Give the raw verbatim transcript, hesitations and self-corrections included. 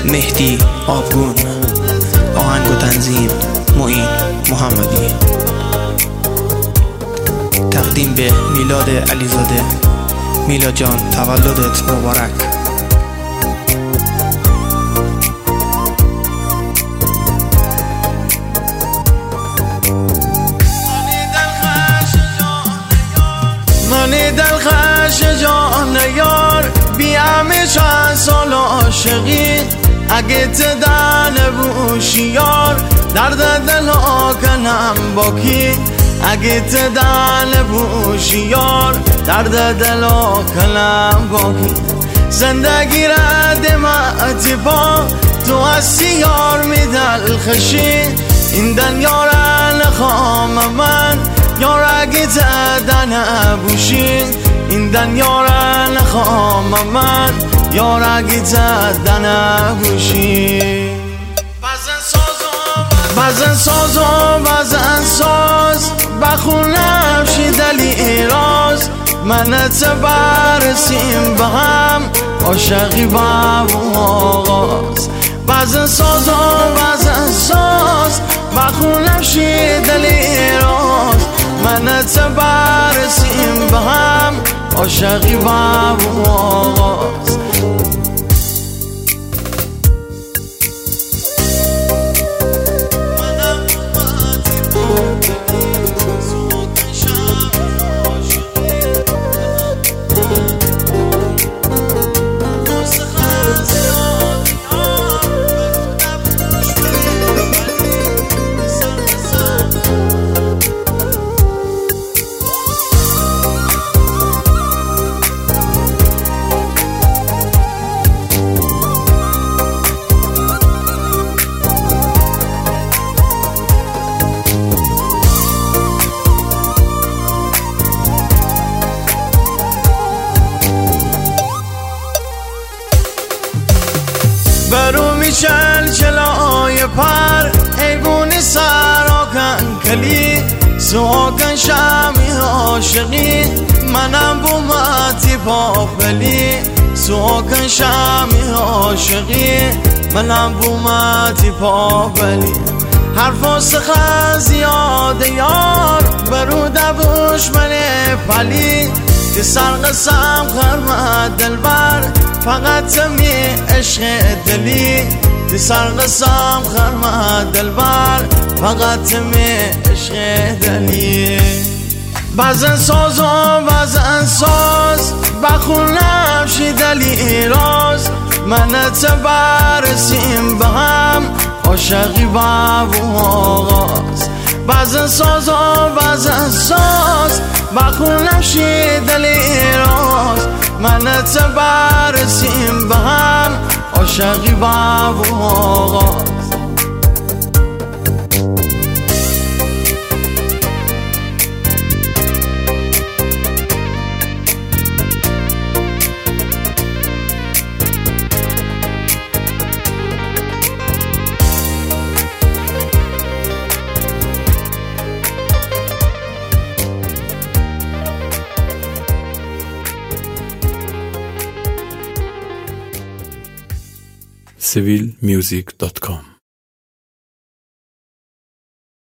مهدی آبگون. آهنگ و تنظیم معین محمدی. تقدیم به میلاد علیزاده. میلاد جان تولدت مبارک. منی دلخوش جان یار بی همه چند سال عاشقی اگه تدن بوشی یار درد دل ها کنم با کی اگه تدن بوشی یار درد دل ها کنم با کی زندگی رد مأتی پا تو هستی یار می دلخشی این دنیا را نخوام من یار اگه تدن بوشی این دنیا را نخوام من یار اگه تدن بوشی بزن ساز و بزن ساز و بزن ساز بخونم شی دلی راز منت برسیم به هم عاشقی با آغاز بزن ساز و بزن ساز بخونم شی دلی راز منت برسیم به هم عاشقی با آغاز برو میچل چلای پر حیبونی سراکن کلی سوکن شمی عاشقی منم بومتی پاپلی سوکن شمی عاشقی منم بومتی پاپلی حرفا سخن زیاده یار برو دبوش من پلی که سرقسم خرمت دلبر فقط می عشق دلی که سرقسم خرمت دلبر فقط می عشق دلی بزن ساز و بزن ساز بخونم شی دلی راز منت برسیم به هم عاشقی با آغاز بزن ساز و بزن ساز بخونم شی دلی راز منت برسیم به هم عاشقی با آغاز سیویل میوزیک دات کام